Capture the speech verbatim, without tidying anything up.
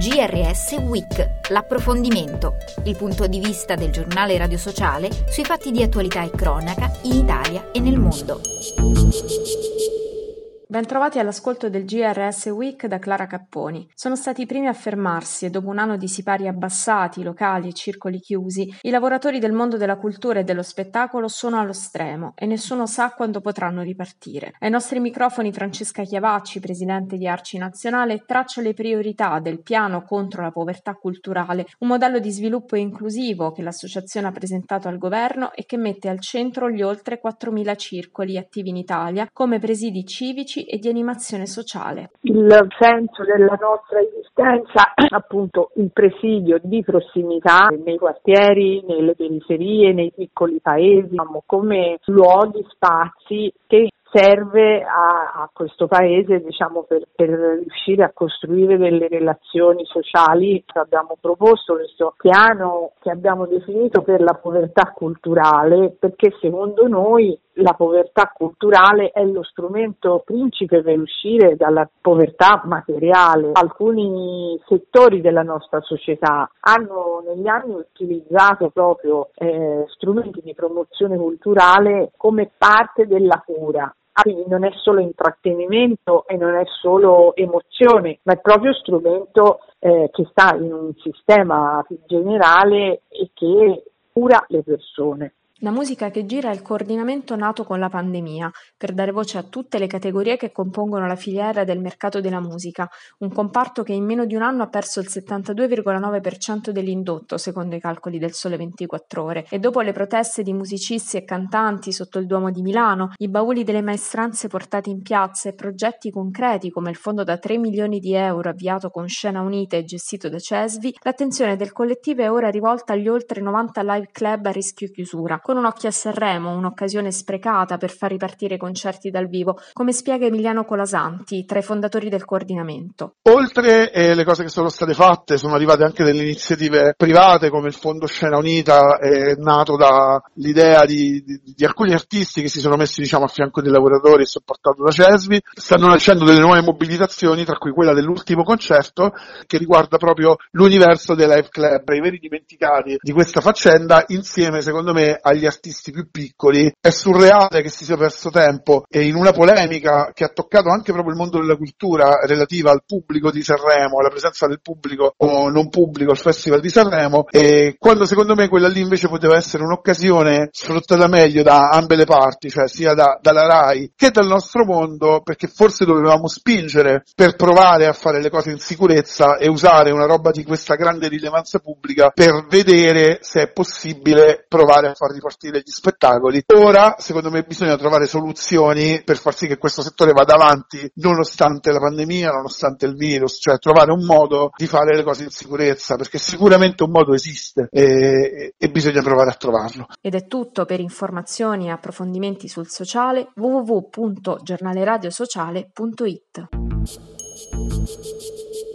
G R S Week, l'approfondimento, il punto di vista del giornale Radio Sociale sui fatti di attualità e cronaca in Italia e nel mondo. Bentrovati all'ascolto del G R S Week da Clara Capponi. Sono stati i primi a fermarsi e dopo un anno di sipari abbassati, locali e circoli chiusi, i lavoratori del mondo della cultura e dello spettacolo sono allo stremo e nessuno sa quando potranno ripartire. Ai nostri microfoni Francesca Chiavacci, presidente di Arci Nazionale, traccia le priorità del piano contro la povertà culturale, un modello di sviluppo inclusivo che l'associazione ha presentato al governo e che mette al centro gli oltre quattromila circoli attivi in Italia come presidi civici e di animazione sociale. Il senso della nostra esistenza è appunto il presidio di prossimità nei quartieri, nelle periferie, nei piccoli paesi, come luoghi, spazi che serve a, a questo paese, diciamo, per, per riuscire a costruire delle relazioni sociali. Abbiamo proposto questo piano che abbiamo definito per la povertà culturale, perché secondo noi la povertà culturale è lo strumento principe per uscire dalla povertà materiale. Alcuni settori della nostra società hanno negli anni utilizzato proprio eh, strumenti di promozione culturale come parte della cura. Quindi non è solo intrattenimento e non è solo emozione, ma è proprio strumento eh, che sta in un sistema più generale e che cura le persone. La musica che gira è il coordinamento nato con la pandemia per dare voce a tutte le categorie che compongono la filiera del mercato della musica, un comparto che in meno di un anno ha perso il settantadue virgola nove per cento dell'indotto, secondo i calcoli del Sole ventiquattro Ore. E dopo le proteste di musicisti e cantanti sotto il Duomo di Milano, i bauli delle maestranze portati in piazza e progetti concreti come il fondo da tre milioni di euro avviato con Scena Unita e gestito da Cesvi, l'attenzione del collettivo è ora rivolta agli oltre novanta live club a rischio chiusura, con un occhio a Sanremo, un'occasione sprecata per far ripartire i concerti dal vivo, come spiega Emiliano Colasanti, tra i fondatori del coordinamento. Oltre eh, le cose che sono state fatte, sono arrivate anche delle iniziative private come il Fondo Scena Unita, è nato dall'idea di, di, di alcuni artisti che si sono messi, diciamo, a fianco dei lavoratori e supportato da Cesvi. Stanno nascendo delle nuove mobilitazioni, tra cui quella dell'ultimo concerto che riguarda proprio l'universo dei live club, i veri dimenticati di questa faccenda, insieme secondo me agli artisti più piccoli. È surreale che si sia perso tempo e in una polemica che ha toccato anche proprio il mondo della cultura relativa al pubblico di Sanremo, alla presenza del pubblico o non pubblico al Festival di Sanremo, e quando secondo me quella lì invece poteva essere un'occasione sfruttata meglio da ambe le parti, cioè sia da, dalla RAI che dal nostro mondo, perché forse dovevamo spingere per provare a fare le cose in sicurezza e usare una roba di questa grande rilevanza pubblica per vedere se è possibile provare a far ripartire gli spettacoli. Ora, secondo me, bisogna trovare soluzioni per far sì che questo settore vada avanti nonostante la pandemia, nonostante il virus, cioè trovare un modo di fare le cose in sicurezza, perché sicuramente un modo esiste e, e bisogna provare a trovarlo. Ed è tutto. Per informazioni e approfondimenti sul sociale w w w punto giornaleradiosociale punto it.